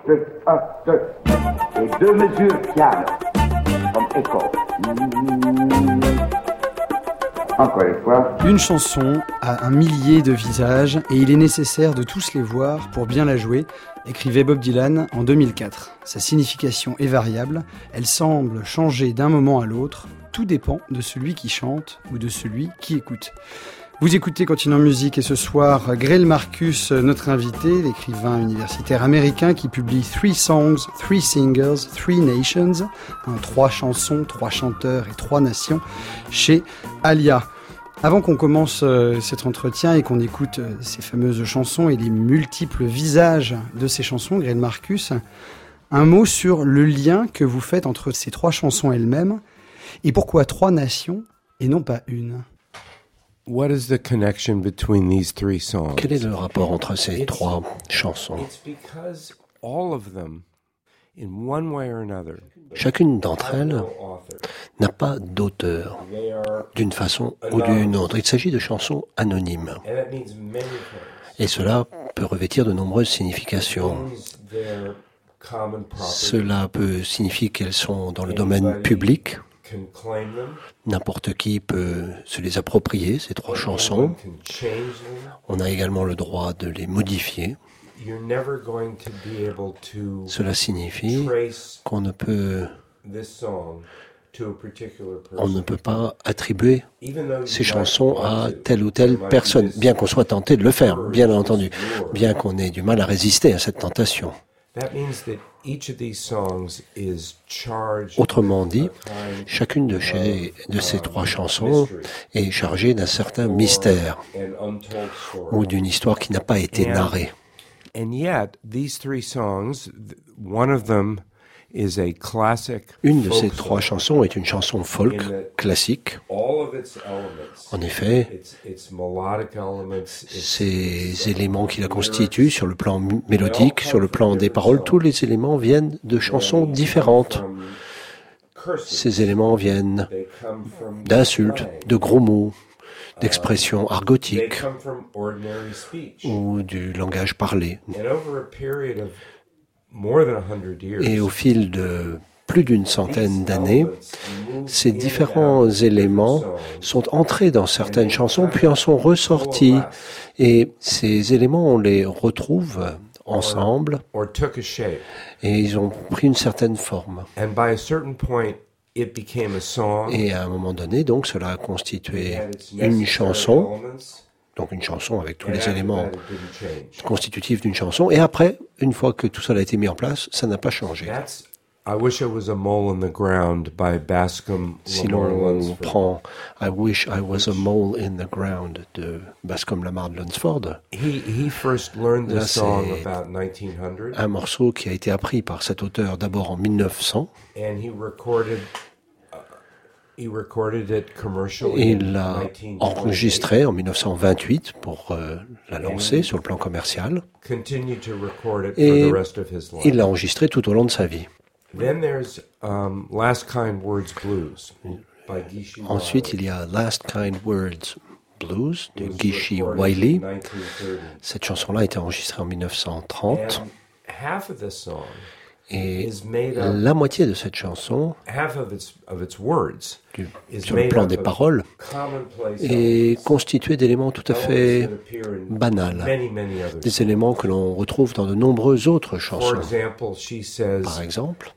Et 2 mesures piano, comme écho. Encore une fois. Une chanson a 1 millier de visages et il est nécessaire de tous les voir pour bien la jouer, écrivait Bob Dylan en 2004. Sa signification est variable, elle semble changer d'un moment à l'autre, tout dépend de celui qui chante ou de celui qui écoute. Vous écoutez Continent Musique et ce soir, Greil Marcus, notre invité, l'écrivain universitaire américain qui publie 3 Songs, 3 Singers, 3 Nations, 3 chansons, 3 chanteurs et 3 nations, chez Alia. Avant qu'on commence cet entretien et qu'on écoute ces fameuses chansons et les multiples visages de ces chansons, Greil Marcus, un mot sur le lien que vous faites entre ces 3 chansons elles-mêmes et pourquoi 3 nations et non pas une. What is the connection between these 3 songs? Quel est le rapport entre ces 3 chansons? Chacune d'entre elles n'a pas d'auteur, d'une façon ou d'une autre. Il s'agit de chansons anonymes. Et cela peut revêtir de nombreuses significations. Cela peut signifier qu'elles sont dans le domaine public. N'importe qui peut se les approprier, ces 3 chansons. On a également le droit de les modifier. Cela signifie qu'on ne peut pas attribuer ces chansons à telle ou telle personne, bien qu'on soit tenté de le faire, bien entendu, bien qu'on ait du mal à résister à cette tentation. Autrement dit, chacune de ces 3 chansons est chargée d'un certain mystère ou d'une histoire qui n'a pas été narrée. Une de ces 3 chansons est une chanson folk classique. En effet, ces éléments qui la constituent sur le plan mélodique, sur le plan des paroles, tous les éléments viennent de chansons différentes. Ces éléments viennent d'insultes, de gros mots, d'expressions argotiques ou du langage parlé. Et au fil de plus d'une centaine d'années, ces différents éléments sont entrés dans certaines chansons, puis en sont ressortis. Et ces éléments, on les retrouve ensemble et ils ont pris une certaine forme. Et à un moment donné, donc, cela a constitué une chanson. Donc une chanson avec tous les éléments constitutifs d'une chanson. Et après, une fois que tout ça a été mis en place, ça n'a pas changé. Si l'on prend I Wish I Was a Mole in the Ground de Bascom Lamar de Lunsford, là, c'est un morceau qui a été appris par cet auteur d'abord en 1900. Il l'a enregistré en 1928 pour la lancer sur le plan commercial et il l'a enregistré tout au long de sa vie. Ensuite, il y a Last Kind Words Blues de Gishi Wiley. Cette chanson-là a été enregistrée en 1930. Et la moitié de cette chanson, sur le plan des paroles, est constituée d'éléments tout à fait banals, des éléments que l'on retrouve dans de nombreuses autres chansons. Par exemple,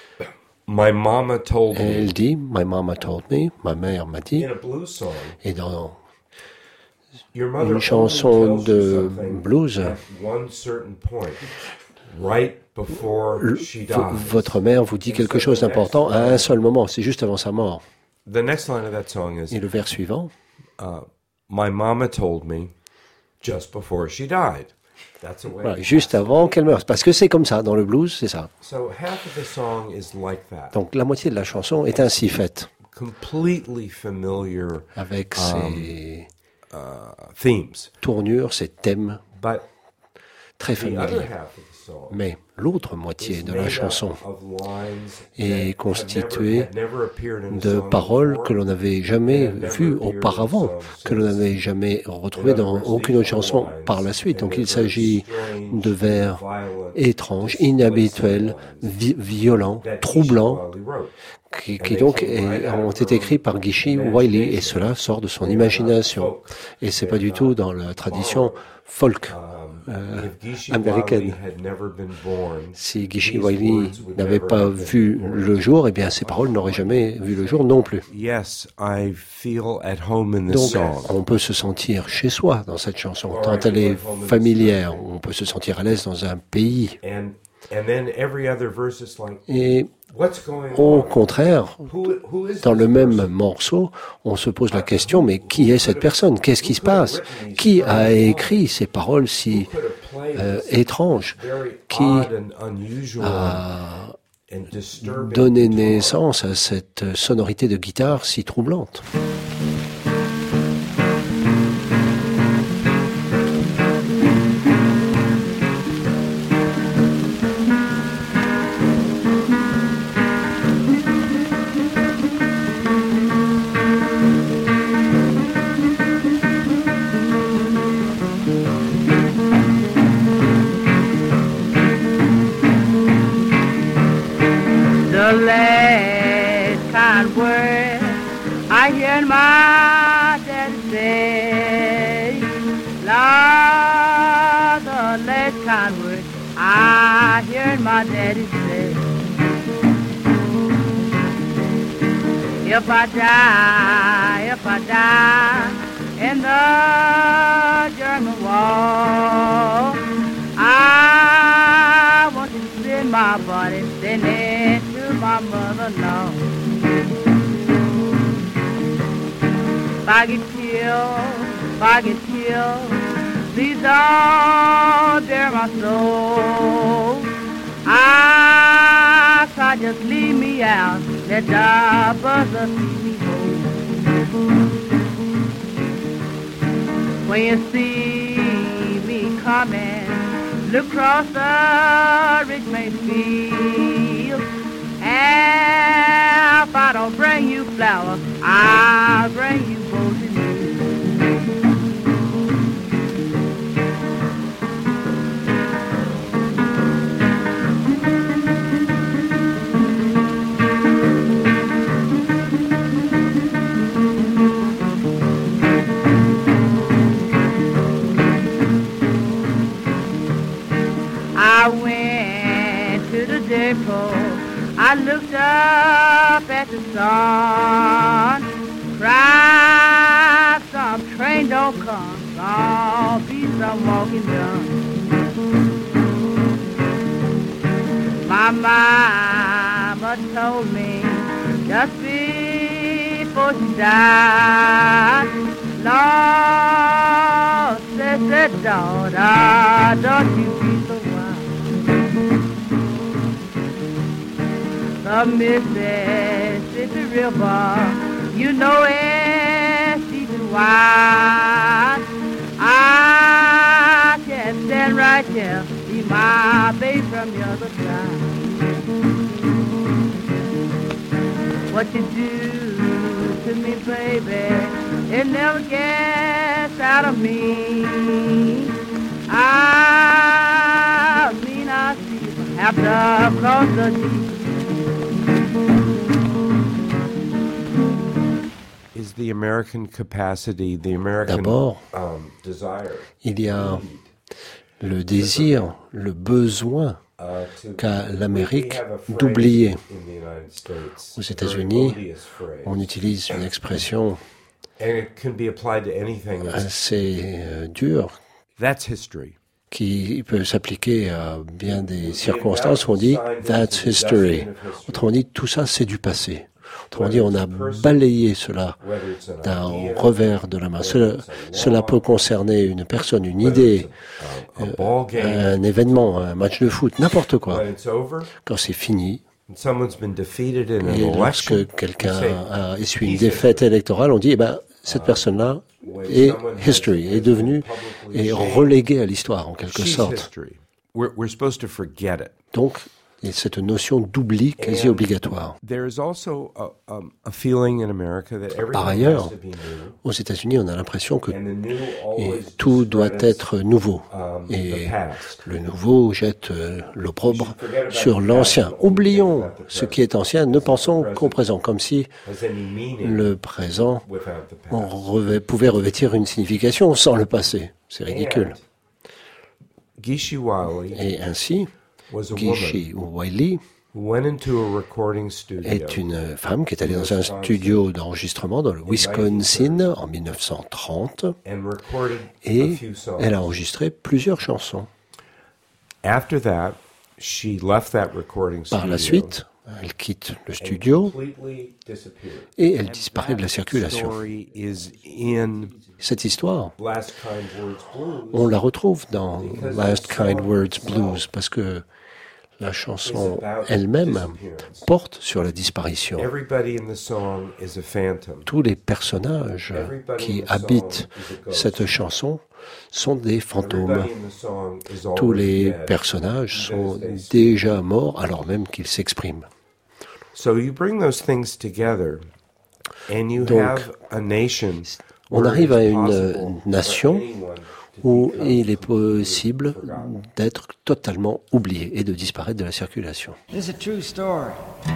elle dit « My mama told me », ma mère m'a dit, et dans une chanson de blues, votre mère vous dit quelque chose d'important à un seul moment, c'est juste avant sa mort. Et le vers suivant, My mama told me just before she died. Voilà, juste avant qu'elle meure. Parce que c'est comme ça, dans le blues, c'est ça. Donc la moitié de la chanson est ainsi faite. Avec ses tournures, ses thèmes très familier. Mais l'autre moitié de la chanson est constituée de paroles que l'on n'avait jamais vues auparavant, que l'on n'avait jamais retrouvées dans aucune autre chanson par la suite. Donc il s'agit de vers étranges, inhabituels, violents, troublants, qui donc ont été écrits par Geeshie Wiley, et cela sort de son imagination. Et c'est pas du tout dans la tradition folk américaine. Si Geeshie Wiley n'avait pas vu le jour, eh bien ces paroles n'auraient jamais vu le jour non plus. Donc on peut se sentir chez soi dans cette chanson, tant elle est familière, on peut se sentir à l'aise dans un pays. Et au contraire, dans le même morceau, on se pose la question, mais qui est cette personne? Qu'est-ce qui se passe? Qui a écrit ces paroles si étranges? Qui a donné naissance à cette sonorité de guitare si troublante? I heard my daddy say, if I die in the German war, I want to send my body sending to my mother-in-law. If I get killed, please don't bear my soul. I can't just leave me out, let the buzzer see me home. When you see me coming, look across the Richmond field. And if I don't bring you flowers, I'll bring you both in me. I went to the depot, I looked up at the sun, cried, some train don't come, some bees are walking down. My mama told me just before she died, Lord, said, daughter, don't you be so wild. The Mississippi River, you know it's deep and wide. I can stand right here, see my baby from the other side. What you do to me, baby, it never gets out of me. I see you have to cross the sea. D'abord, il y a le désir, le besoin qu'a l'Amérique d'oublier. Aux États-Unis, on utilise une expression assez dure qui peut s'appliquer à bien des circonstances où on dit « that's history ». Autrement dit, tout ça, c'est du passé. Autrement dit, on a balayé cela d'un revers de la main. Cela peut concerner une personne, une idée, un événement, un match de foot, n'importe quoi. Quand c'est fini, et lorsque quelqu'un a essuyé une défaite électorale, on dit, cette personne-là est history, est devenue et reléguée à l'histoire en quelque sorte. History. We're supposed to forget it. Donc, il y a cette notion d'oubli quasi obligatoire. There's also a feeling in America that Par everything ailleurs, has to be new. aux États-Unis, on a l'impression que And the new always tout doit discredits, être nouveau. the Et past. le nouveau jette l'opprobre sur l'ancien. Oublions ce qui est ancien, ne pensons qu'au présent, comme si Has any meaning le présent without the past. pouvait revêtir une signification sans le passé. C'est ridicule. Gishi Wiley Et ainsi, was a woman Gishi Wiley who went into a recording studio est une femme qui est allée dans un studio d'enregistrement dans le Wisconsin en 1930 and recorded a et few songs. elle a enregistré plusieurs chansons. After that, she left that recording studio Par la suite, elle quitte le studio completely disappeared. et elle disparaît de la circulation. Story is in Cette histoire, Last Kind Words Blues. on la retrouve dans Last Kind Words Blues parce que la chanson elle-même porte sur la disparition. Everybody in the song is a phantom. Tous les personnages qui habitent cette chanson sont des fantômes. Everybody in the song is Tous already les dead. personnages sont Because they speak. déjà morts alors même qu'ils s'expriment. So you bring those things together, and you Donc, have a nation. on where arrive à it's une possible nation for anyone to où become il est completely possible forgotten. d'être totalement oublié et de disparaître de la circulation. This is a true story.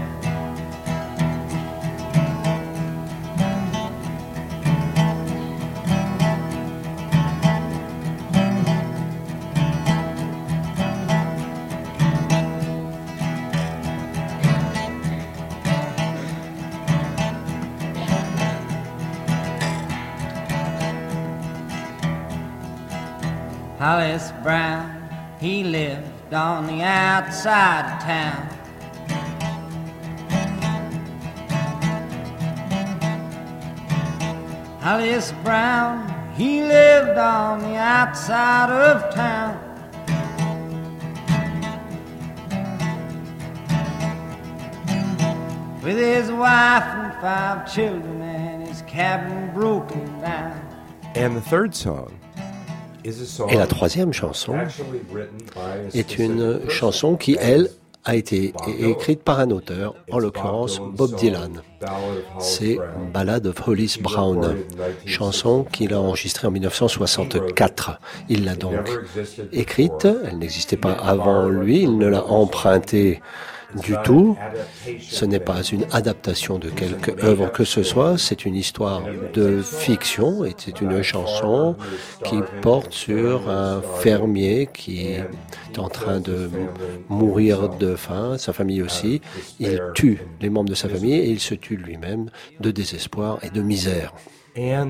Hollis Brown, he lived on the outside of town. Hollis Brown, he lived on the outside of town. With his wife and 5 children and his cabin broken down. And the third song is a song Et la troisième chanson actually written by a est specific une person. chanson qui, elle, a été écrite par un auteur, en l'occurrence Bob Dylan. C'est Ballad of Hollis Brown, chanson qu'il a enregistrée en 1964. Il l'a donc écrite, elle n'existait pas avant lui, il ne l'a empruntée du tout. Ce n'est pas une adaptation de quelque œuvre que ce soit, c'est une histoire de fiction et c'est une chanson qui porte sur un fermier qui est en train de mourir de faim, sa famille aussi. Il tue les membres de sa famille et il se tue lui-même de désespoir et de misère. And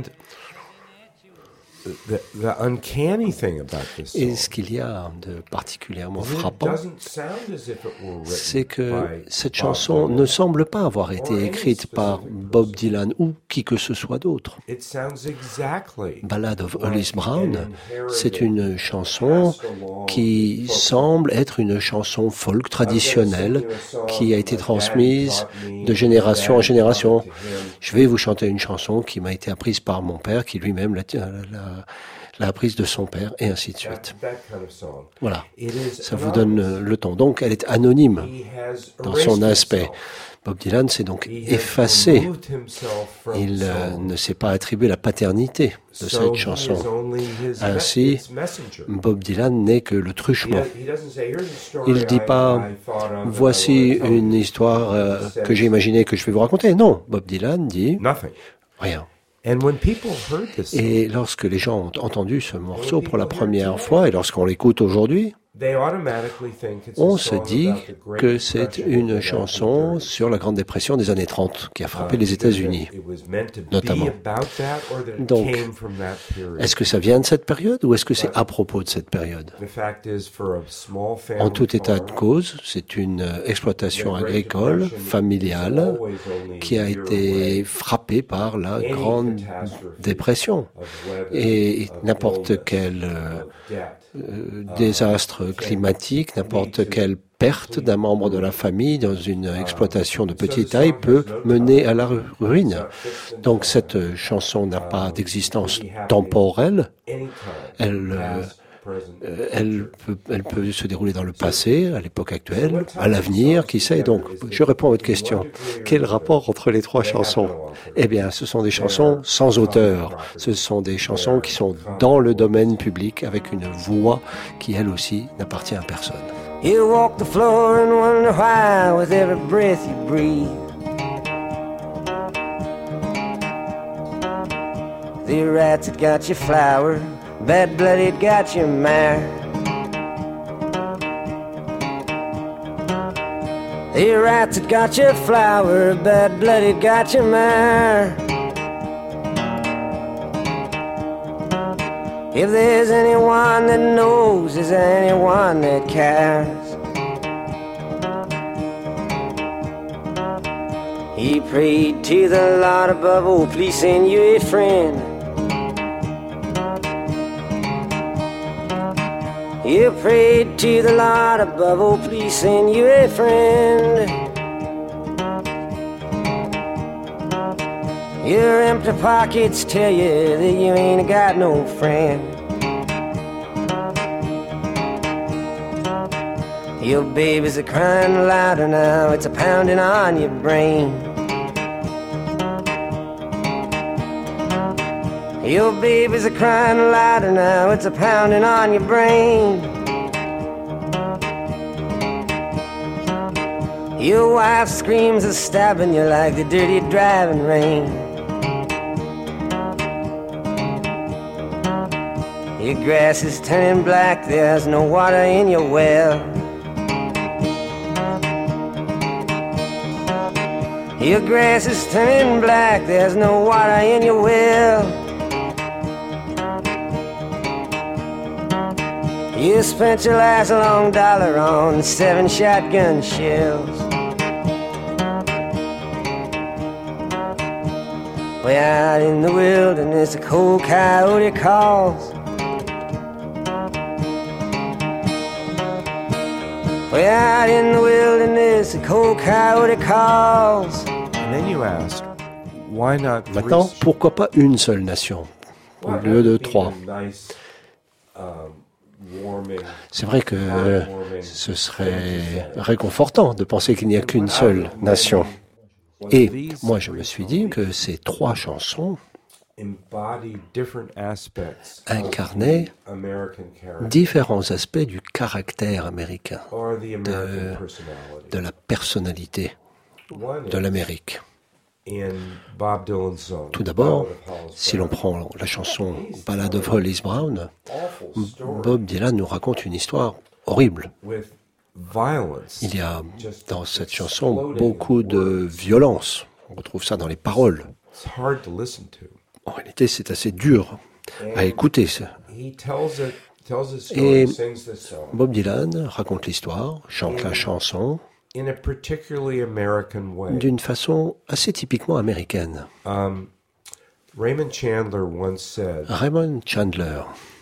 the uncanny thing about this Et song ce qu'il y a de particulièrement is it frappant, doesn't sound as if it were written c'est que by cette Bob chanson Dylan. ne semble pas avoir été écrite par Bob Dylan ou qui que ce soit d'autre. It sounds exactly Ballad of like Hollis Brown, an c'est inherited, une chanson passed along qui folk semble être une chanson folk traditionnelle qui a été transmise de génération en génération. Je vais vous chanter une chanson qui m'a été apprise par mon père, qui lui-même l'a apprise de son père, et ainsi de suite. That kind of song. Voilà, It is ça vous donne le ton. Donc elle est anonyme dans son aspect. Bob Dylan s'est donc effacé. Il ne s'est pas attribué la paternité de cette chanson. Ainsi, Bob Dylan n'est que le truchement. Il ne dit pas « Voici une histoire que j'ai imaginée que je vais vous raconter ». Non, Bob Dylan dit « Rien ». Et lorsque les gens ont entendu ce morceau pour la première fois, et lorsqu'on l'écoute aujourd'hui, on se dit que c'est une chanson sur la Grande Dépression des années 30 qui a frappé les États-Unis, notamment. Donc, est-ce que ça vient de cette période ou est-ce que c'est à propos de cette période? En tout état de cause, c'est une exploitation agricole, familiale, qui a été frappée par la Grande Dépression. Et n'importe quel désastre désastre climatique, n'importe quelle perte d'un membre de la famille dans une exploitation de petite taille peut mener à la ruine. Donc cette chanson n'a pas d'existence temporelle. Elle peut se dérouler dans le passé, à l'époque actuelle, à l'avenir, qui sait. Donc, je réponds à votre question. Quel rapport entre les trois chansons? Eh bien, ce sont des chansons sans auteur. Ce sont des chansons qui sont dans le domaine public avec une voix qui, elle aussi, n'appartient à personne. You walk the floor and wonder why with every breath you breathe. The rats that got your flower, bad-blooded got your mare. The rats that got your flower, bad-blooded got your mare. If there's anyone that knows, is there anyone that cares? He prayed to the Lord above, oh please send you a friend. You prayed to the Lord above, oh please send you a friend. Your empty pockets tell you that you ain't got no friend. Your babies are crying louder now, it's a pounding on your brain. Your babies are crying louder now, it's a pounding on your brain. Your wife screams and stabbing you like the dirty driving rain. Your grass is turning black, there's no water in your well. Your grass is turning black, there's no water in your well. You spent your last long dollar on 7 shotgun shells. Way out in the wilderness, a cold coyote calls. Way out in the wilderness, a cold coyote calls. And then you asked, why not three? Maintenant, pourquoi pas une seule nation au lieu de 3? C'est vrai que ce serait réconfortant de penser qu'il n'y a qu'une seule nation. Et moi, je me suis dit que ces 3 chansons incarnaient différents aspects du caractère américain, de la personnalité de l'Amérique. Tout d'abord, si l'on prend la chanson Ballad of Hollis Brown, Bob Dylan nous raconte une histoire horrible. Il y a dans cette chanson beaucoup de violence. On retrouve ça dans les paroles. En réalité, c'est assez dur à écouter. Et Bob Dylan raconte l'histoire, chante la chanson d'une façon assez typiquement américaine. Raymond Chandler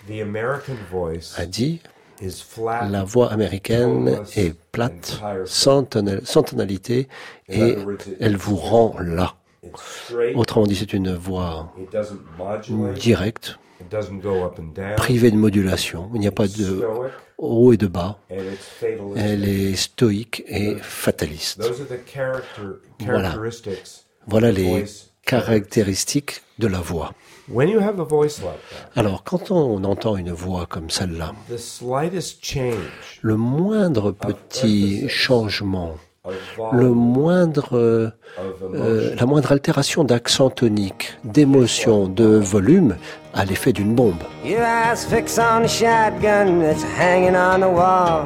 a dit « La voix américaine est plate, sans tonalité, et elle vous rend là. » Autrement dit, c'est une voix directe, privée de modulation. Il n'y a pas de haut et de bas. Elle est stoïque et fataliste. Voilà les caractéristiques de la voix. Alors, quand on entend une voix comme celle-là, le moindre petit changement, la moindre altération d'accent tonique, d'émotion, de volume, a l'effet d'une bombe. Your eyes fix on the shotgun that's hanging on the wall.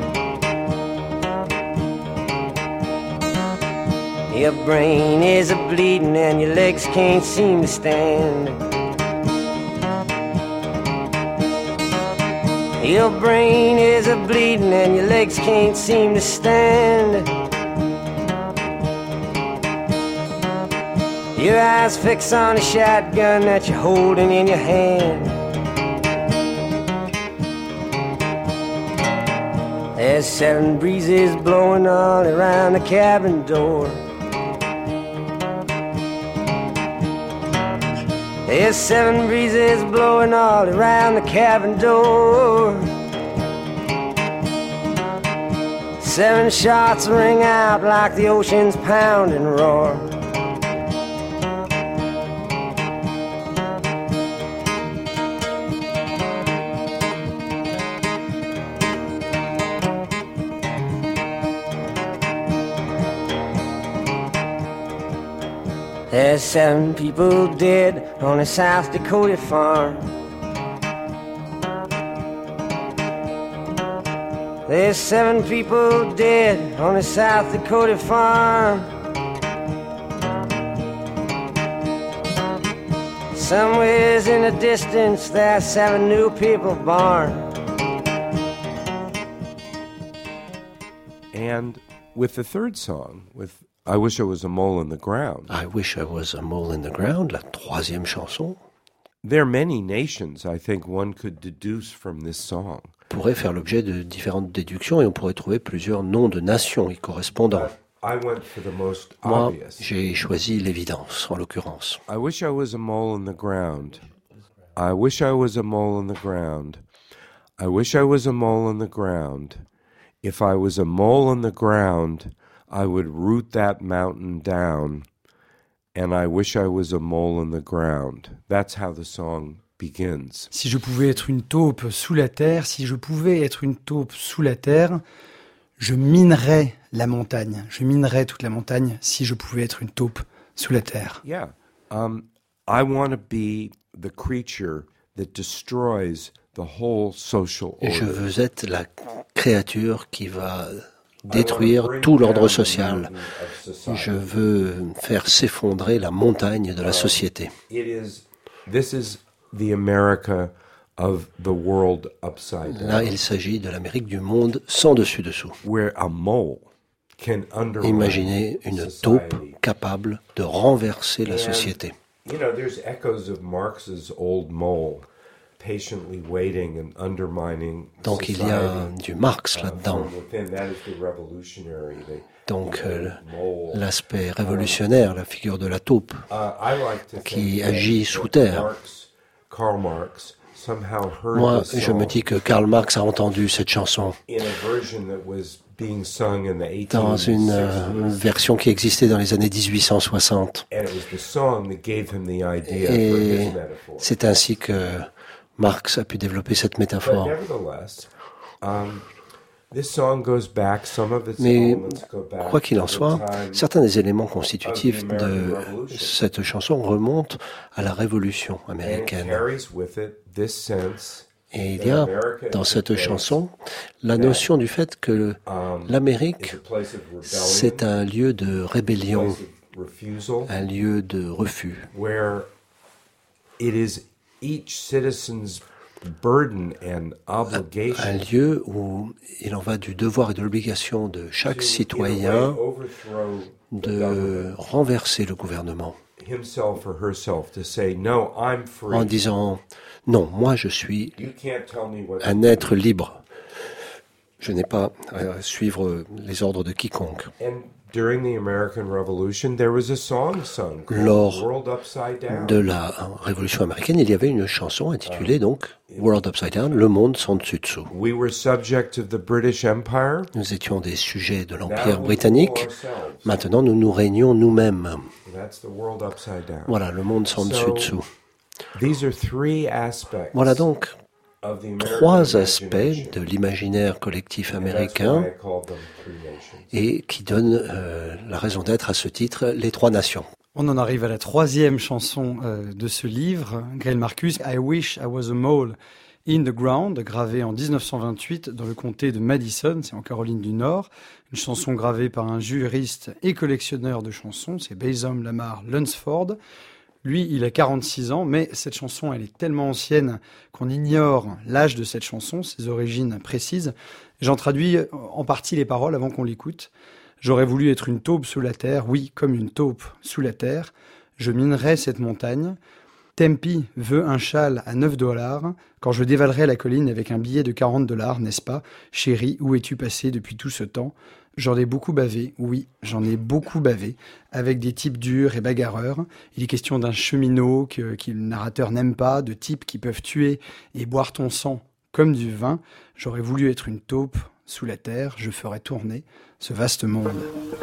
Your brain is a-bleeding and your legs can't seem to stand. Your brain is a-bleeding and your legs can't seem to stand. Your eyes fix on a shotgun that you're holding in your hand. There's 7 breezes blowing all around the cabin door. There's 7 breezes blowing all around the cabin door. 7 shots ring out like the ocean's pound and roar. There's 7 people dead on a South Dakota farm. There's 7 people dead on a South Dakota farm. Somewheres in the distance there's 7 new people born. And with the third song, with I Wish I Was a Mole in the Ground. I Wish I Was a Mole in the Ground, la troisième chanson. There are many nations, I think, one could deduce from this song. Pourrait faire l'objet de différentes déductions et on pourrait trouver plusieurs noms de nations y correspondant. I went for the most Moi, obvious. j'ai choisi l'évidence, en l'occurrence. I wish I was a mole in the ground. I wish I was a mole in the ground. I wish I was a mole in the ground. If I was a mole in the ground, I would root that mountain down. And I wish I was a mole in the ground. That's how the song begins. Si je pouvais être une taupe sous la terre, si je pouvais être une taupe sous la terre, je minerais la montagne. Je minerais toute la montagne si je pouvais être une taupe sous la terre. Yeah. I want to be the creature that destroys the whole social order. Je veux être la créature qui va détruire tout l'ordre social. Je veux faire s'effondrer la montagne de la société. This is the America of the world upside down. Là, il s'agit de l'Amérique du monde sans dessus-dessous. Where a mole can undermine Imaginez une taupe capable de renverser la société. You know, there's echoes of Marx's old mole patiently waiting and undermining Donc il y a du Marx là-dedans. Donc l'aspect révolutionnaire, la figure de la taupe qui agit sous terre. Moi, je me dis que Karl Marx a entendu cette chanson dans une version qui existait dans les années 1860. Et c'est ainsi que Marx a pu développer cette métaphore. Mais quoi qu'il en soit, certains des éléments constitutifs de cette chanson remontent à la Révolution américaine. Et il y a dans cette chanson la notion du fait que l'Amérique, c'est un lieu de rébellion, un lieu de refus. Un lieu où il en va du devoir et de l'obligation de chaque citoyen de renverser le gouvernement en disant « Non, moi je suis un être libre. Je n'ai pas à suivre les ordres de quiconque. » Lors de la Révolution américaine, il y avait une chanson intitulée donc World Upside Down, le monde sans dessus-dessous. Nous étions des sujets de l'Empire britannique. Maintenant, nous nous régnons nous-mêmes. Voilà, le monde sans dessus-dessous. Voilà donc 3 aspects de l'imaginaire collectif américain et qui donnent la raison d'être à ce titre, les 3 nations. On en arrive à la 3e chanson de ce livre, Greil Marcus, I Wish I Was a Mole in the Ground, gravée en 1928 dans le comté de Madison, c'est en Caroline du Nord. Une chanson gravée par un juriste et collectionneur de chansons, c'est Basom Lamar Lunsford. Lui, il a 46 ans, mais cette chanson, elle est tellement ancienne qu'on ignore l'âge de cette chanson, ses origines précises. J'en traduis en partie les paroles avant qu'on l'écoute. J'aurais voulu être une taupe sous la terre, oui, comme une taupe sous la terre. Je minerais cette montagne. Tempi veut un châle à $9 quand je dévalerai la colline avec un billet de $40, n'est-ce pas? Chérie, où es-tu passé depuis tout ce temps? J'en ai beaucoup bavé, oui, j'en ai beaucoup bavé, avec des types durs et bagarreurs. Il est question d'un cheminot que le narrateur n'aime pas, de types qui peuvent tuer et boire ton sang comme du vin. J'aurais voulu être une taupe sous la terre, je ferais tourner ce vaste monde.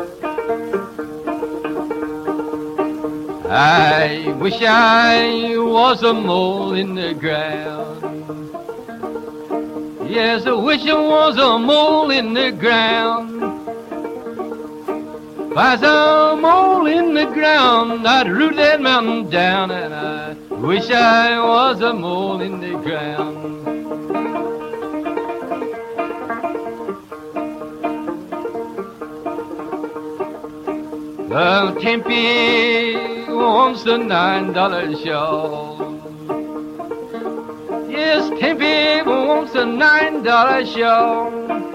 I wish I was a mole in the ground. Yes, I wish I was a mole in the ground. If I was a mole in the ground, I'd root that mountain down, and I wish I was a mole in the ground. Well, Tempe wants a $9 shawl. Yes, Tempe wants a $9 shawl.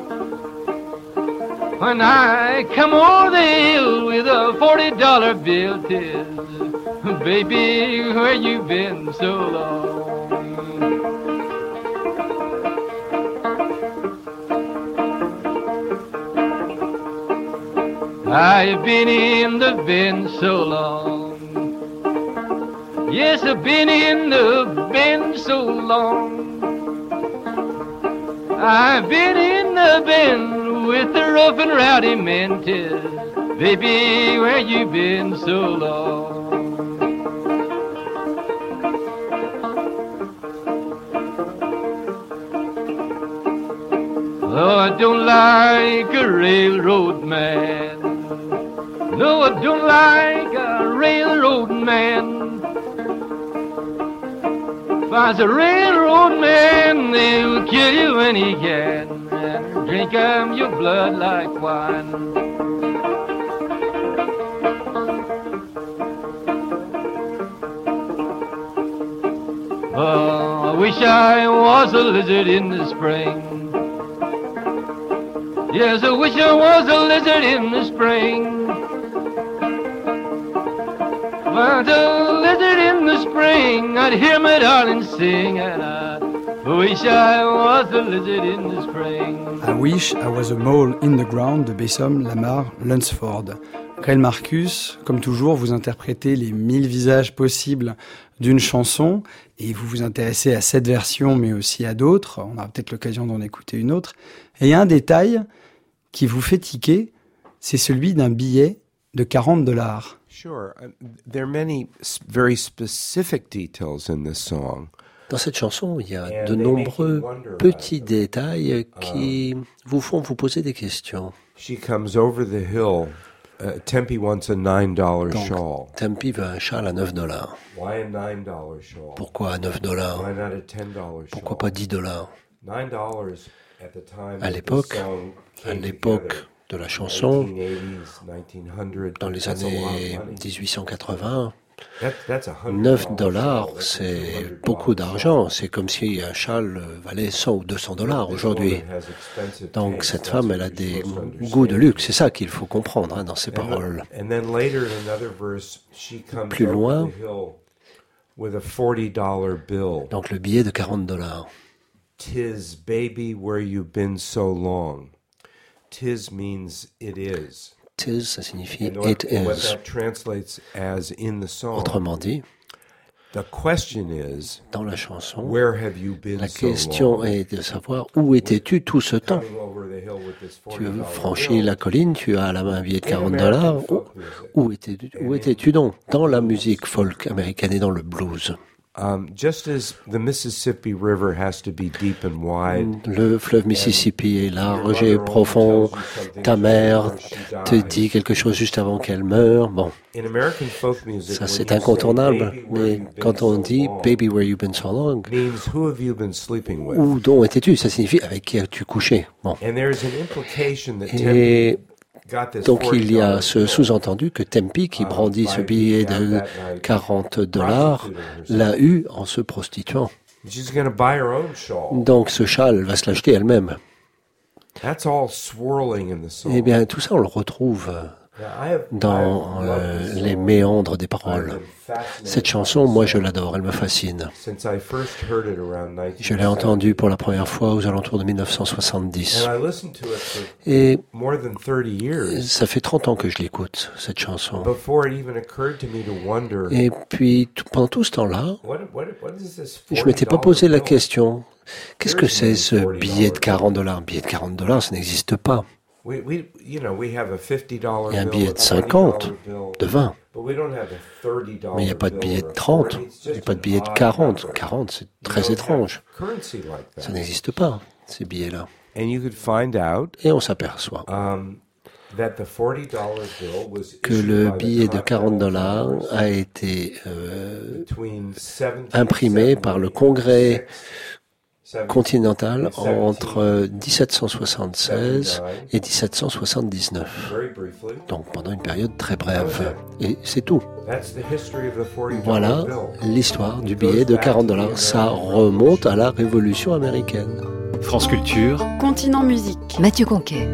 When I come over the hill with a $40 bill, 'tis, baby, where you been so long? I've been in the bin so long. Yes, I've been in the bin so long. I've been in the bin with the rough and rowdy men, 'tis, baby, where you been so long? Oh, I don't like a railroad man. No, I don't like a railroad man. If I was a railroad man, they will kill you when he can and drink your blood like wine. Oh, I wish I was a lizard in the spring. Yes, I wish I was a lizard in the spring. But a lizard in the spring, I'd hear my darling sing, and I wish I was a lizard in the spring. I Wish I Was a Mole in the Ground de Bessom, Lamar, Lunsford. Greil Marcus, comme toujours, vous interprétez les 1000 visages possibles d'une chanson et vous vous intéressez à cette version mais aussi à d'autres. On aura peut-être l'occasion d'en écouter une autre. Et il y a un détail qui vous fait tiquer, c'est celui d'un billet de $40. Sure. There are many very specific details in this song. Dans cette chanson, il y a de nombreux petits détails qui vous font vous poser des questions. She comes over the hill. Tempe wants a $9 shawl. Tempe veut un châle à $9. Why a $9 shawl? Pourquoi à $9? Why not a $10 shawl? Pourquoi pas $10? $9 at the time À l'époque de la chanson, dans les années 1880, $9, c'est beaucoup d'argent. C'est comme si un châle valait $100 ou $200 aujourd'hui. Donc cette femme, elle a des goûts de luxe. C'est ça qu'il faut comprendre dans ses paroles. Plus loin, donc le billet de $40. Tis baby where you've been so long. Tis means it is. Tis, ça signifie it is. What that translates as in the song. Autrement dit, the question is, dans la chanson, where have you been la so long? question est de savoir où étais-tu tout ce temps. Tu as franchi la colline, tu as à la main un billet de $40. Où étais-tu donc dans la musique folk américaine et dans le blues? Just as the Mississippi River has to be deep and wide. Le fleuve Mississippi est large et profond. Ta mère te dit quelque chose juste avant qu'elle meure. Bon, ça c'est incontournable. Mais quand on dit « Baby, where you been so long », où donc étais-tu? Ça signifie « avec qui as-tu couché ?» Bon. Et donc il y a ce sous-entendu que Tempe, qui brandit ce billet de $40, l'a eu en se prostituant. Donc ce châle va se l'acheter elle-même. Eh bien tout ça on le retrouve dans les méandres des paroles. Cette chanson, moi, je l'adore, elle me fascine. Je l'ai entendue pour la première fois aux alentours de 1970. Et ça fait 30 ans que je l'écoute, cette chanson. Et puis, pendant tout ce temps-là, je ne m'étais pas posé la question, qu'est-ce que c'est ce billet de $40 ? Un billet de $40, ça n'existe pas. Il y a un billet de 50, de 20. Mais il n'y a pas de billet de 30, il n'y a pas de billet de 40. 40, c'est très étrange. Ça n'existe pas, ces billets-là. Et on s'aperçoit que le billet de $40 a été imprimé par le Congrès continental entre 1776 et 1779. Donc pendant une période très brève. Et c'est tout. Voilà l'histoire du billet de $40. Ça remonte à la Révolution américaine. France Culture. Continent Musique. Mathieu Conquet.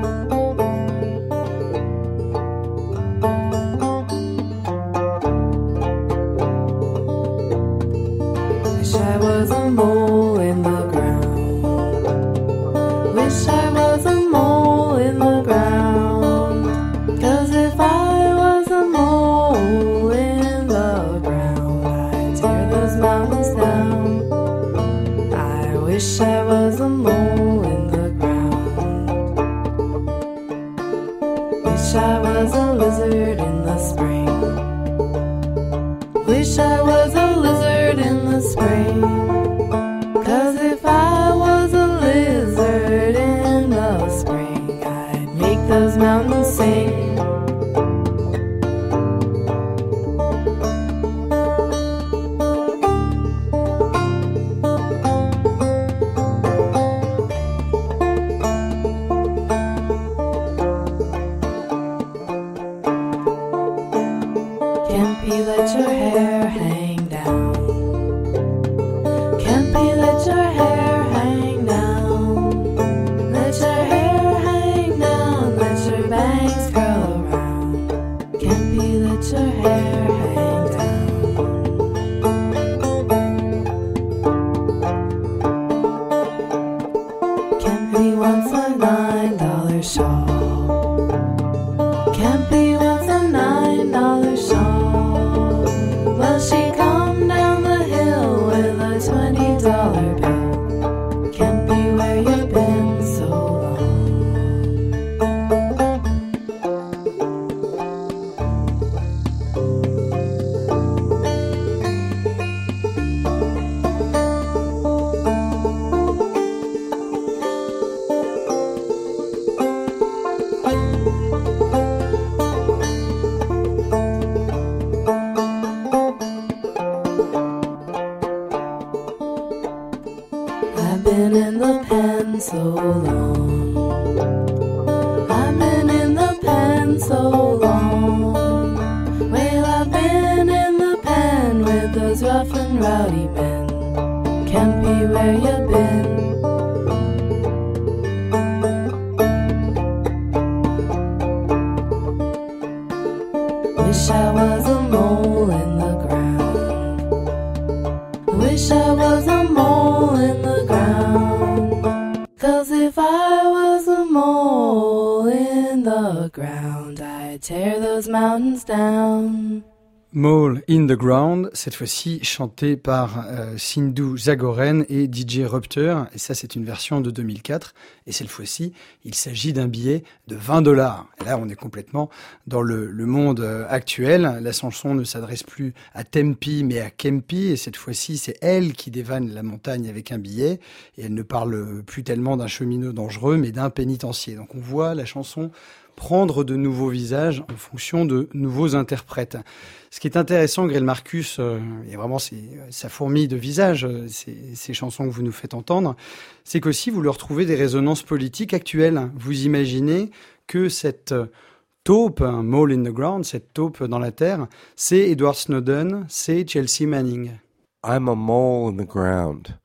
Mole in the Ground, cette fois-ci chantée par Sindhu Zagoren et DJ Rupture. Et ça, c'est une version de 2004. Et cette fois-ci, il s'agit d'un billet de $20. Et là, on est complètement dans le monde actuel. La chanson ne s'adresse plus à Tempe, mais à Kempi. Et cette fois-ci, c'est elle qui dévane la montagne avec un billet. Et elle ne parle plus tellement d'un cheminot dangereux, mais d'un pénitencier. Donc on voit la chanson prendre de nouveaux visages en fonction de nouveaux interprètes. Ce qui est intéressant, Grêle Marcus, et vraiment ça fourmille de visages, ces chansons que vous nous faites entendre, c'est qu'aussi vous leur trouvez des résonances politiques actuelles. Vous imaginez que cette taupe, un mole in the ground, cette taupe dans la terre, c'est Edward Snowden, c'est Chelsea Manning. I'm a mole in the ground.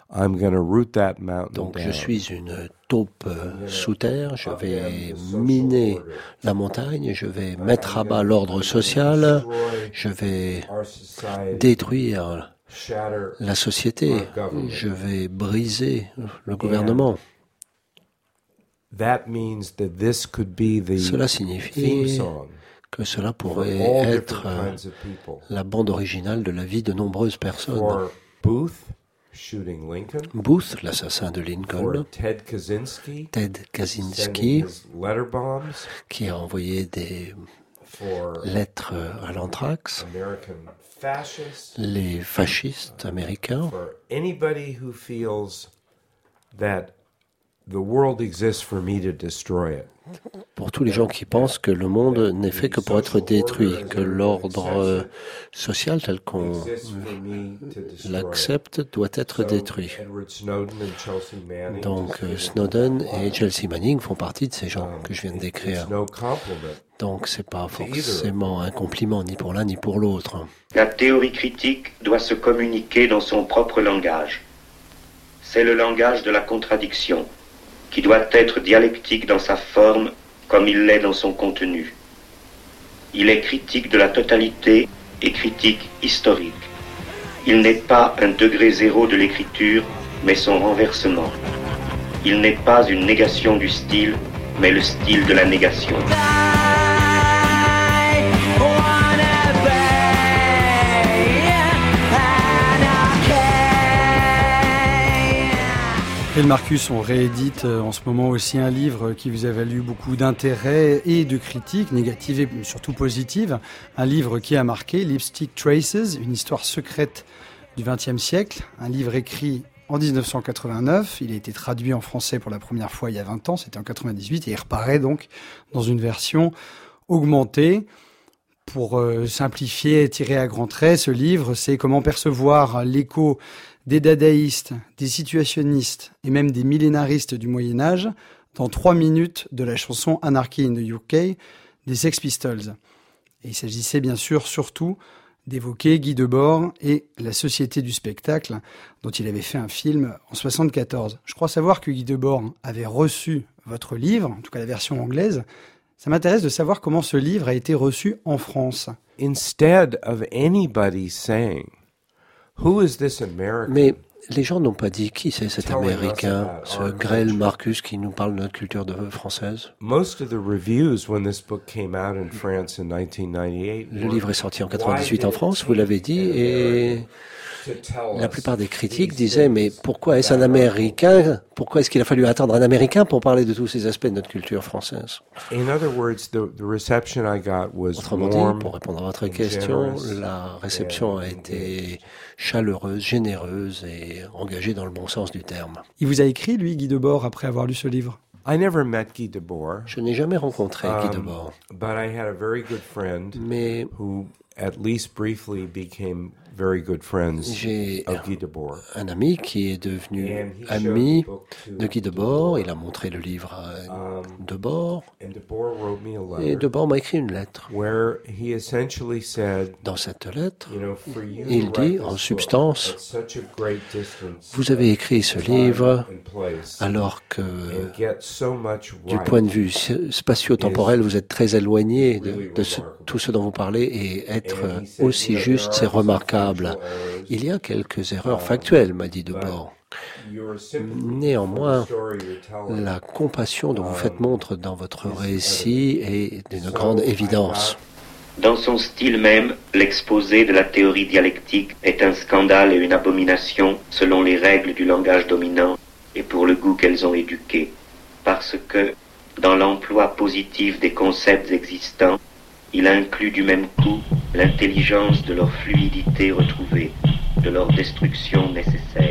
I'm going to root that mountain Donc down. je suis une taupe sous terre, je vais miner la montagne, je vais mettre à bas l'ordre social, je vais détruire la société, je vais briser le gouvernement. That means that this could be the Cela theme signifie song que cela pourrait for all être different kinds of people. la bande originale de la vie de nombreuses personnes. For Booth shooting Lincoln, Booth, l'assassin de Lincoln, for Ted Kaczynski Ted sending Kaczynski, his letter bombs, qui a envoyé des for lettres à l'anthrax, American fascists, les fascistes américains, for anybody who feels that the world exists for me to destroy it. pour tous les gens qui pensent que le monde n'est fait que pour être détruit, que l'ordre social tel qu'on Exists for me to destroy it. l'accepte doit être So, détruit. Edward Snowden and Chelsea Manning Donc just Snowden et Chelsea Manning font partie de ces gens que je viens de décrire. it's no compliment. Donc c'est pas forcément un compliment ni pour l'un ni pour l'autre. La théorie critique doit se communiquer dans son propre langage. C'est le langage de la contradiction, qui doit être dialectique dans sa forme comme il l'est dans son contenu. Il est critique de la totalité et critique historique. Il n'est pas un degré zéro de l'écriture, mais son renversement. Il n'est pas une négation du style, mais le style de la négation. Et le Marcus, on réédite en ce moment aussi un livre qui vous a valu beaucoup d'intérêt et de critiques, négatives et surtout positives. Un livre qui a marqué, Lipstick Traces, une histoire secrète du XXe siècle. Un livre écrit en 1989. Il a été traduit en français pour la première fois il y a 20 ans, c'était en 98, et il reparaît donc dans une version augmentée. Pour simplifier et tirer à grands traits, ce livre, c'est comment percevoir l'écho des dadaïstes, des situationnistes et même des millénaristes du Moyen-Âge dans 3 minutes de la chanson Anarchy in the UK des Sex Pistols. Et il s'agissait bien sûr surtout d'évoquer Guy Debord et la société du spectacle dont il avait fait un film en 1974. Je crois savoir que Guy Debord avait reçu votre livre, en tout cas la version anglaise. Ça m'intéresse de savoir comment ce livre a été reçu en France. Instead of anybody saying, who is this American? Mais les gens n'ont pas dit qui c'est cet Américain, ce grêle Marcus qui nous parle de notre culture française. Most of the reviews when this book came out in France in 1998. Le livre est sorti en 98 en France, vous l'avez dit, et la plupart des critiques disaient mais pourquoi est-ce un Américain? Pourquoi est-ce qu'il a fallu attendre un Américain pour parler de tous ces aspects de notre culture française? In other words, the reception I got was Autrement dit, warm pour répondre à votre and question, generous la réception a été chaleureuse, généreuse et engagée dans le bon sens du terme. Il vous a écrit, lui, Guy Debord, après avoir lu ce livre? I never met Guy Debord, Je n'ai jamais rencontré Guy Debord, but I had a very good friend mais who at least briefly became very good friends j'ai of Guy Debord. un ami qui est devenu And he showed ami the book to de Guy Debord. Il a montré le livre à Debord And Debord wrote me a et letter Debord m'a écrit une lettre. where he essentially said, Dans cette lettre, you know, for you il to write dit this en book substance, at such a great distance, vous avez écrit ce livre and place, alors que and get so much du right. point de vue spatio-temporel, vous êtes très éloigné de tout ce dont vous parlez et être aussi juste, c'est remarquable. Il y a quelques erreurs factuelles, m'a dit Debord. Néanmoins, la compassion dont vous faites montre dans votre récit est d'une grande évidence. Dans son style même, l'exposé de la théorie dialectique est un scandale et une abomination selon les règles du langage dominant et pour le goût qu'elles ont éduqué. Parce que, dans l'emploi positif des concepts existants, il inclut du même coup l'intelligence de leur fluidité retrouvée, de leur destruction nécessaire.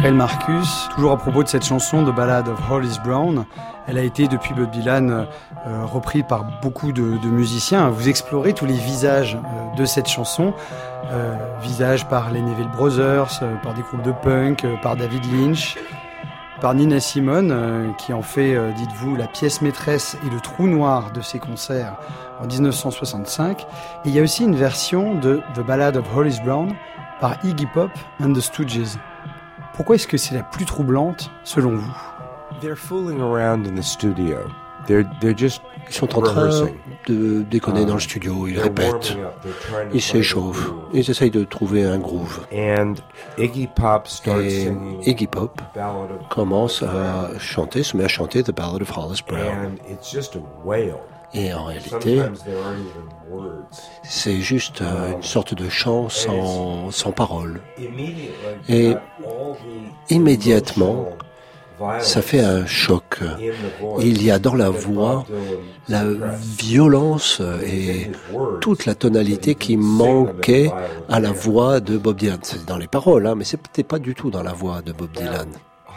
Grail Marcus, toujours à propos de cette chanson de Ballad of Hollis Brown, elle a été depuis Bob Dylan reprise par beaucoup de musiciens. Vous explorez tous les visages de cette chanson, visages par les Neville Brothers, par des groupes de punk, par David Lynch, par Nina Simone, qui en fait, dites-vous, la pièce maîtresse et le trou noir de ses concerts en 1965. Et il y a aussi une version de The Ballad of Hollis Brown par Iggy Pop and the Stooges. Pourquoi est-ce que c'est la plus troublante, selon vous? They're fooling around in the studio. They're just Ils sont en train de déconner dans le studio, ils répètent, ils s'échauffent, ils essayent de trouver un groove. Et Iggy Pop commence à chanter, se met à chanter The Ballad of Hollis Brown. Et en réalité, c'est juste une sorte de chant sans parole. Et immédiatement, ça fait un choc. Il y a dans la voix la violence et toute la tonalité qui manquait à la voix de Bob Dylan. C'est dans les paroles, mais c'était pas du tout dans la voix de Bob Dylan.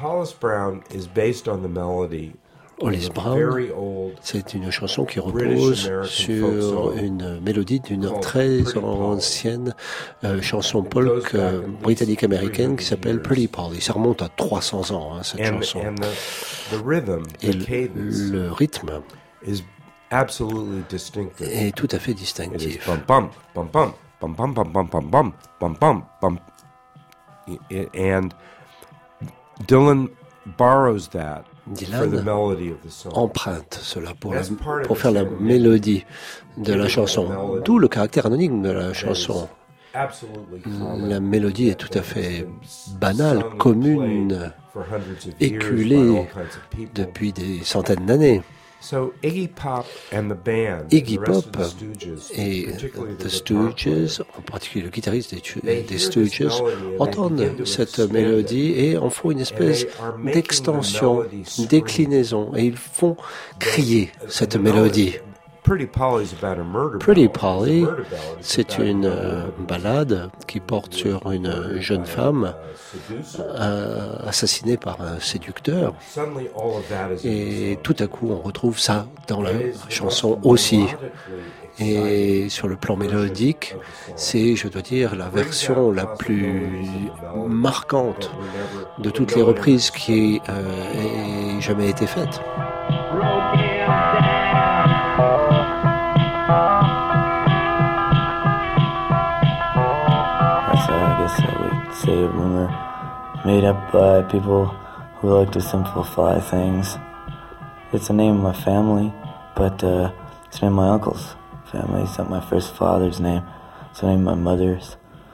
Hollis Brown, c'est une chanson qui repose sur une mélodie d'une très ancienne chanson folk britannique-américaine qui s'appelle Pretty Polly. Ça remonte à 300 ans, cette chanson. Et le rythme est tout à fait distinctif. And Dylan borrows that. Dylan emprunte cela pour faire la mélodie de la chanson, d'où le caractère anonyme de la chanson. La mélodie est tout à fait banale, commune, éculée depuis des centaines d'années. Iggy Pop et The Stooges, en particulier le guitariste des Stooges, entendent cette mélodie et en font une espèce d'extension, déclinaison, et ils font crier cette mélodie. Pretty Polly, c'est une ballade qui porte sur une jeune femme assassinée par un séducteur. Et tout à coup, on retrouve ça dans la chanson aussi. Et sur le plan mélodique, c'est, je dois dire, la version la plus marquante de toutes les reprises qui ait jamais été faite. Say a rumor made up by people who like to simplify things. It's the name of my family, but it's the name of my uncle's family. It's not my first father's name. It's the name of my mother's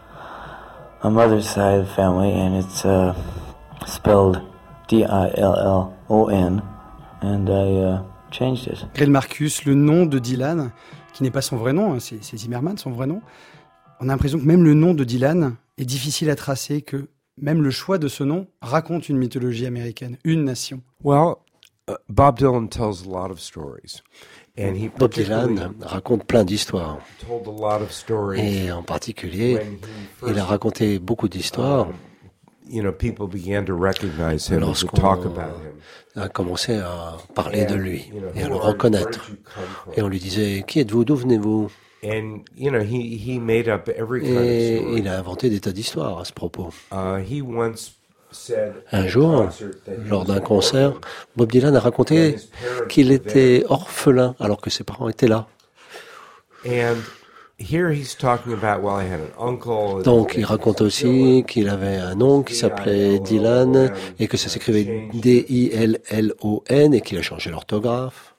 side of the family, and it's spelled Dillon, and I changed it. Grail Marcus, le nom de Dylan, qui n'est pas son vrai nom, c'est Zimmerman, son vrai nom. On a l'impression que même le nom de Dylan est difficile à tracer, que même le choix de ce nom raconte une mythologie américaine, une nation. Well, Bob Dylan tells a lot of stories. Bob Dylan raconte plein d'histoires. Et en particulier, il a raconté beaucoup d'histoires lorsqu'on a commencé à parler de lui et à le reconnaître. Et on lui disait, « Qui êtes-vous? D'où venez-vous » Et il a inventé des tas d'histoires à ce propos. Un jour, lors d'un concert, Bob Dylan a raconté qu'il était orphelin alors que ses parents étaient là. Donc il raconte aussi qu'il avait un oncle qui s'appelait Dylan et que ça s'écrivait D-I-L-L-O-N et qu'il a changé l'orthographe.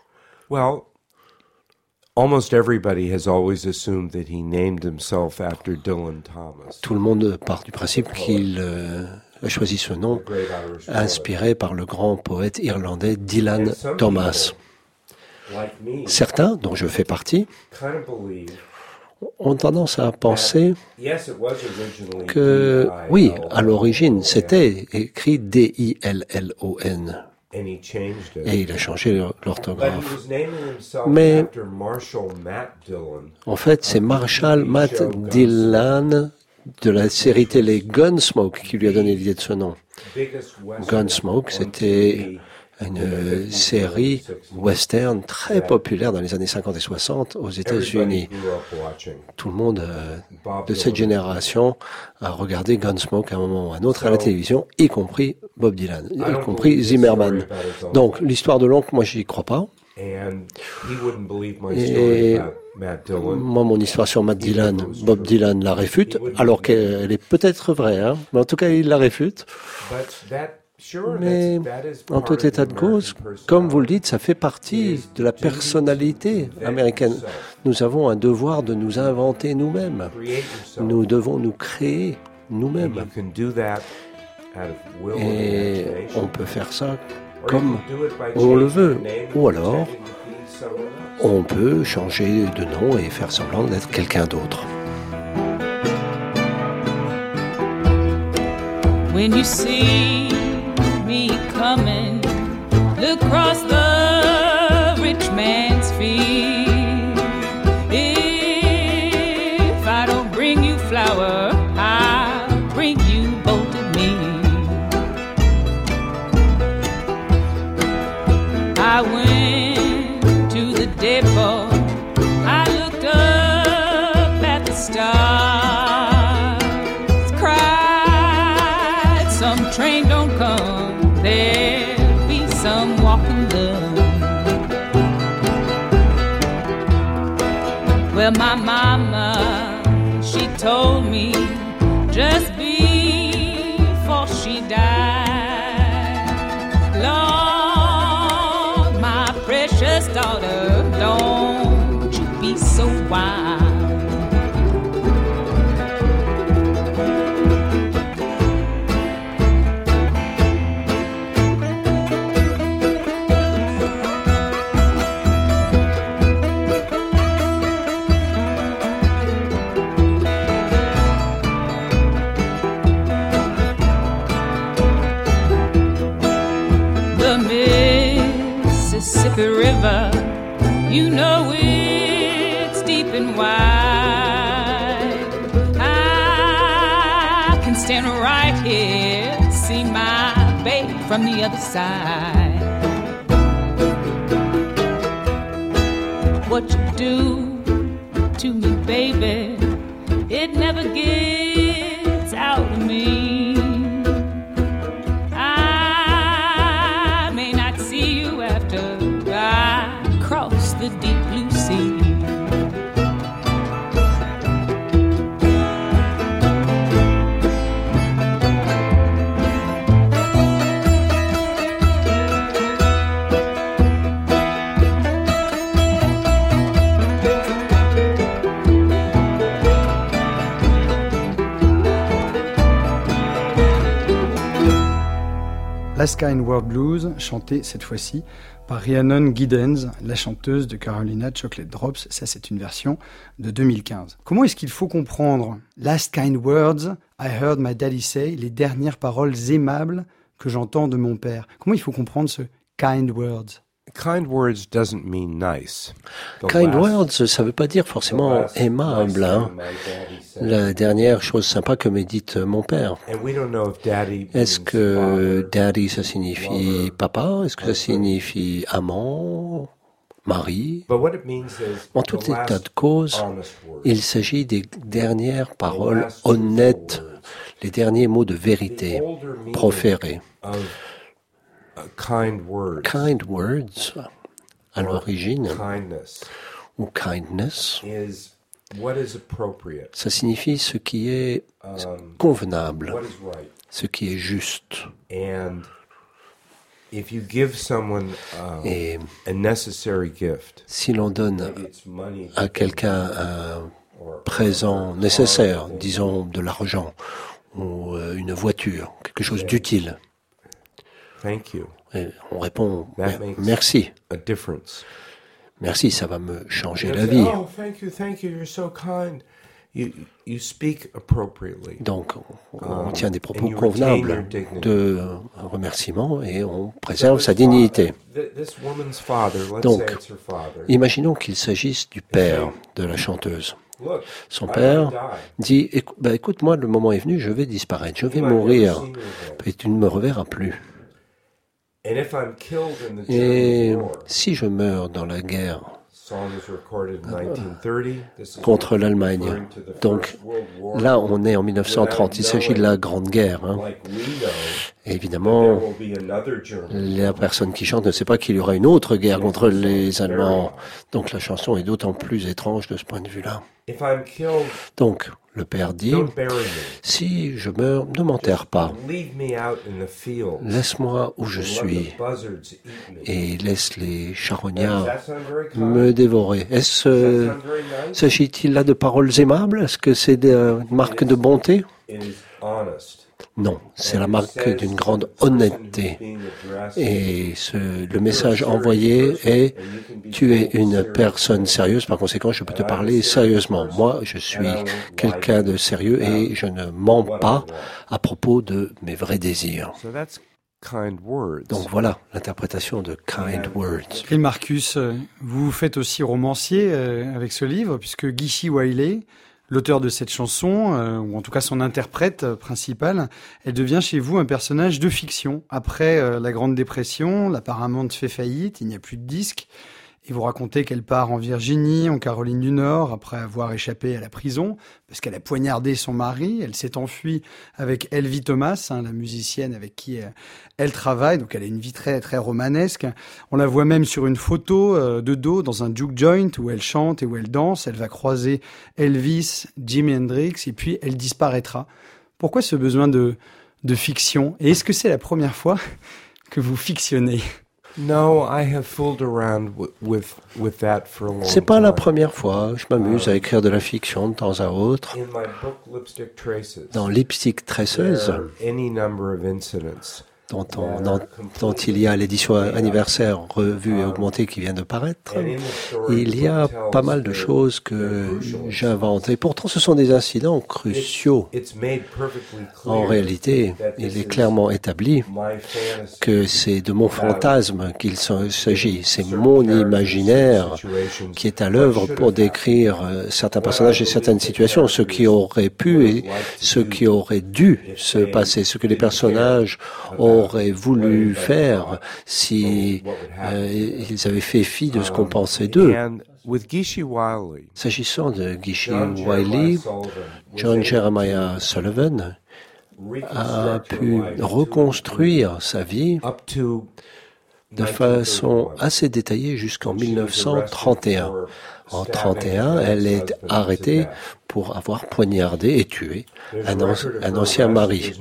Almost everybody has always assumed that he named himself after Dylan Thomas. Tout le monde part du principe qu'il a choisi ce nom inspiré par le grand poète irlandais Dylan Thomas. Certains, dont je fais partie, ont tendance à penser que, oui, à l'origine, c'était écrit D-I-L-L-O-N. Et il a changé l'orthographe. Mais en fait, c'est Marshall Matt Dillon de la série télé Gunsmoke qui lui a donné l'idée de ce nom. Gunsmoke, c'était une série western très populaire dans les années 50 et 60 aux États-Unis. Tout le monde de cette génération a regardé Gunsmoke à un moment ou à un autre à la télévision, y compris Bob Dylan, y compris Zimmerman. Donc, l'histoire de l'oncle, moi, j'y crois pas. Et moi, mon histoire sur Matt Dylan, Bob Dylan la réfute, alors qu'elle est peut-être vraie, hein, mais en tout cas, il la réfute. Mais en tout état de cause, comme vous le dites, ça fait partie de la personnalité américaine. Nous avons un devoir de nous inventer nous-mêmes. Nous devons nous créer nous-mêmes. Et on peut faire ça comme on le veut. Ou alors, on peut changer de nom et faire semblant d'être quelqu'un d'autre. When you see me coming, look across the rich man's field. If I don't bring you flour, I'll bring you bolted meal. I went to the depot, I looked up at the stars, cried, some train don't come, there'll be some walking done. Well, my mama, she told me just before she died, Lord, my precious daughter, don't you be so wild. Mississippi River, you know it's deep and wide. I can stand right here, see my babe from the other side. What you do to me, baby, it never gets out of me. The deep blue sea. Last Kind Word Blues, chanté cette fois-ci par Rhiannon Giddens, la chanteuse de Carolina Chocolate Drops. Ça, c'est une version de 2015. Comment est-ce qu'il faut comprendre Last Kind Words, I heard my daddy say, les dernières paroles aimables que j'entends de mon père? Comment il faut comprendre ce kind words? Kind words doesn't mean nice. Kind words, ça veut pas dire forcément aimable. Hein. La dernière chose sympa que médite mon père. Est-ce que daddy, ça signifie papa? Est-ce que ça signifie amant? Mari? En tout état de cause, il s'agit des dernières paroles honnêtes, les derniers mots de vérité proférés. Kind words, à l'origine, ou kindness, ça signifie ce qui est convenable, ce qui est juste. Et si l'on donne à quelqu'un un présent nécessaire, disons de l'argent, ou une voiture, quelque chose d'utile, et on répond merci. Merci, ça va me changer la vie. Donc, on tient des propos convenables de remerciement et on préserve sa dignité. Donc, imaginons qu'il s'agisse du père de la chanteuse. Son père dit, écoute, moi, le moment est venu, je vais disparaître, je vais mourir, et tu ne me reverras plus. Et si je meurs dans la guerre contre l'Allemagne, donc là on est en 1930, il s'agit de la Grande Guerre. Et évidemment, la personne qui chante ne sait pas qu'il y aura une autre guerre contre les Allemands, donc la chanson est d'autant plus étrange de ce point de vue-là. Donc, le père dit, si je meurs, ne m'enterre pas. Laisse-moi où je suis et laisse les charognards me dévorer. S'agit-il là de paroles aimables? Est-ce que c'est une marque de bonté? Non, c'est la marque d'une grande honnêteté. Et le message envoyé est « Tu es une personne sérieuse, par conséquent, je peux te parler sérieusement. Moi, je suis quelqu'un de sérieux et je ne mens pas à propos de mes vrais désirs. » Donc voilà l'interprétation de Kind Words. Et Marcus, vous faites aussi romancier avec ce livre, puisque Gishi Wiley, l'auteur de cette chanson, ou en tout cas son interprète principal, elle devient chez vous un personnage de fiction. Après la Grande Dépression, la Paramount fait faillite, il n'y a plus de disques, et vous racontez qu'elle part en Virginie, en Caroline du Nord, après avoir échappé à la prison, parce qu'elle a poignardé son mari. Elle s'est enfuie avec Elvie Thomas, la musicienne avec qui elle travaille, donc elle a une vie très, très romanesque. On la voit même sur une photo de dos dans un juke joint où elle chante et où elle danse. Elle va croiser Elvis, Jimi Hendrix, et puis elle disparaîtra. Pourquoi ce besoin de fiction? Et est-ce que c'est la première fois que vous fictionnez? No, I have fooled around with that for a long time. C'est pas la première fois. Je m'amuse à écrire de la fiction de temps à autre. Dans Lipstick Traces, dont il y a l'édition anniversaire revue et augmentée qui vient de paraître, il y a pas mal de choses que j'invente. Et pourtant, ce sont des incidents cruciaux. En réalité, il est clairement établi que c'est de mon fantasme qu'il s'agit. C'est mon imaginaire qui est à l'œuvre pour décrire certains personnages et certaines situations, ce qui aurait pu et ce qui aurait dû se passer, ce que les personnages auraient voulu faire si ils avaient fait fi de ce qu'on pensait d'eux. S'agissant de Gishi Wiley, John Jeremiah Sullivan a pu reconstruire sa vie de façon assez détaillée jusqu'en 1931. En 1931, elle est arrêtée pour avoir poignardé et tué un ancien mari.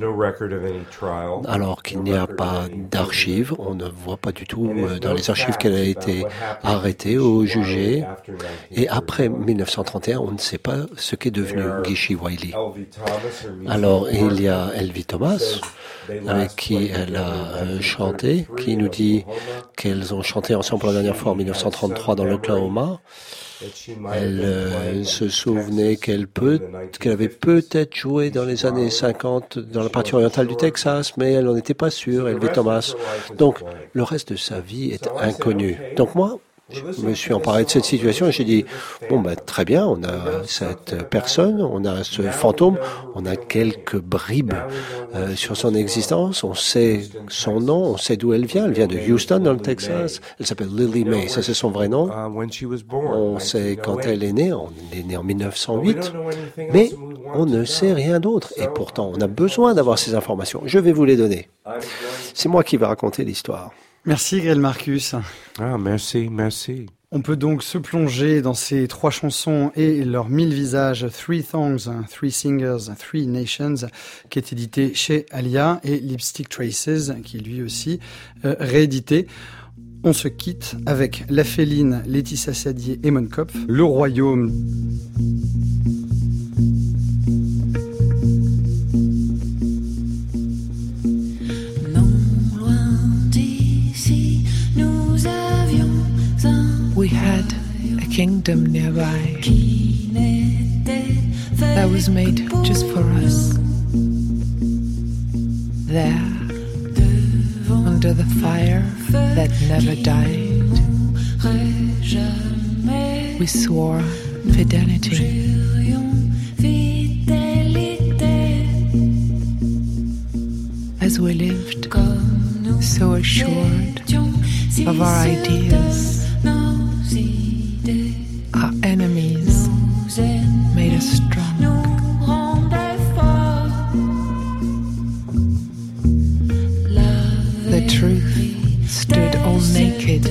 Alors qu'il n'y a pas d'archives, on ne voit pas du tout dans les archives qu'elle a été arrêtée ou jugée. Et après 1931, on ne sait pas ce qu'est devenu Gishi Wiley. Alors il y a Elvie Thomas, avec qui elle a chanté, qui nous dit qu'elles ont chanté ensemble pour la dernière fois en 1933 dans l'Oklahoma. Elle se souvenait qu'elle avait peut-être joué dans les années 50 dans la partie orientale du Texas, mais elle n'en était pas sûre, Elvie Thomas. Donc, le reste de sa vie est inconnu. Donc moi, je me suis emparé de cette situation et j'ai dit, très bien, on a cette personne, on a ce fantôme, on a quelques bribes sur son existence, on sait son nom, on sait d'où elle vient de Houston dans le Texas, elle s'appelle Lily May, ça c'est son vrai nom. On sait quand elle est née en 1908, mais on ne sait rien d'autre et pourtant on a besoin d'avoir ces informations. Je vais vous les donner. C'est moi qui vais raconter l'histoire. Merci Gaël Marcus. Merci. On peut donc se plonger dans ces 3 chansons et leurs 1000 visages, 3 Songs, 3 Singers, 3 Nations, qui est édité chez Alia, et Lipstick Traces, qui est lui aussi réédité. On se quitte avec La Féline, Laetitia Sadier et Mon Kopf, Le Royaume. We had a kingdom nearby that was made just for us. There, under the fire that never died, we swore fidelity. As we lived, so assured of our ideas, our enemies made us strong. The truth stood all naked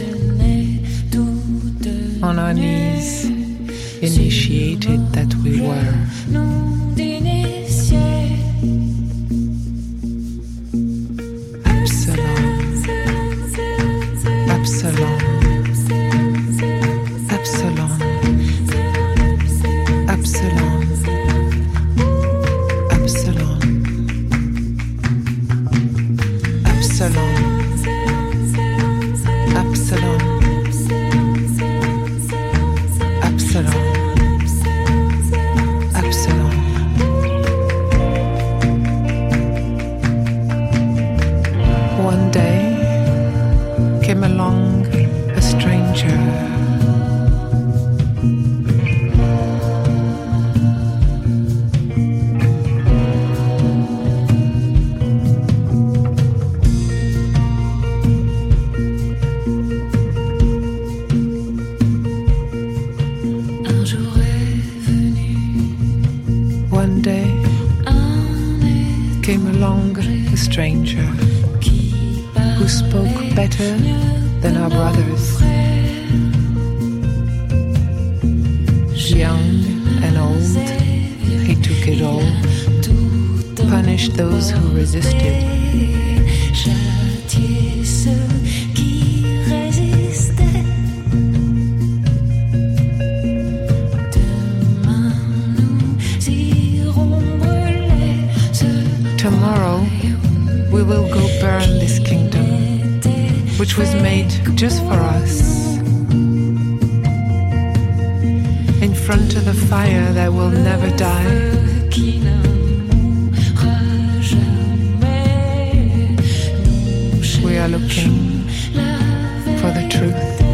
on our knees, initiated that we were. One day came along a stranger. One day came along a stranger who spoke better than our brothers. Young and old, he took it all, punished those who resisted. Tomorrow we will go burn this kingdom, which was made just for us, in front of the fire that will never die. We are looking for the truth.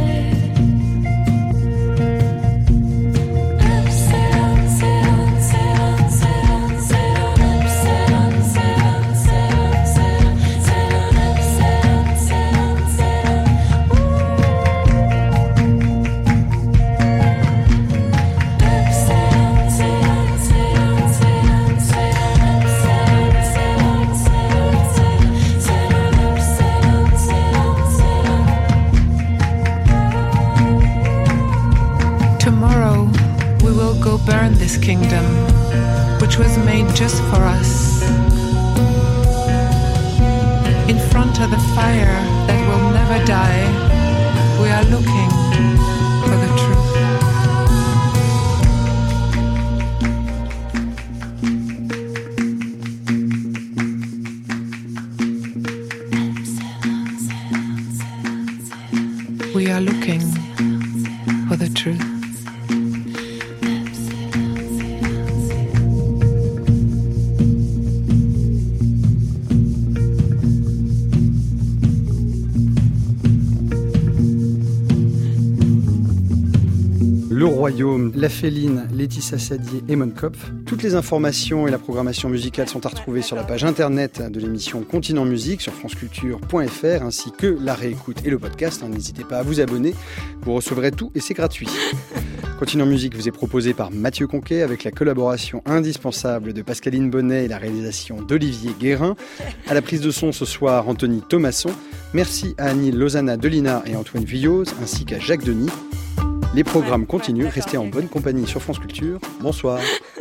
Tomorrow we will go burn this kingdom, which was made just for us, in front of the fire that will never die. We are looking for the truth. We are looking for the truth. Le Royaume, La Féline, Laetitia Sadier et Mon Kopf. Toutes les informations et la programmation musicale sont à retrouver sur la page internet de l'émission Continent Musique sur franceculture.fr, ainsi que la réécoute et le podcast. N'hésitez pas à vous abonner, vous recevrez tout et c'est gratuit. Continent Musique vous est proposé par Mathieu Conquet avec la collaboration indispensable de Pascaline Bonnet et la réalisation d'Olivier Guérin. À la prise de son ce soir, Anthony Thomasson. Merci à Annie Lozana Delina et Antoine Vuilloz, ainsi qu'à Jacques Denis. Les programmes continuent, restez en bonne compagnie sur France Culture. Bonsoir.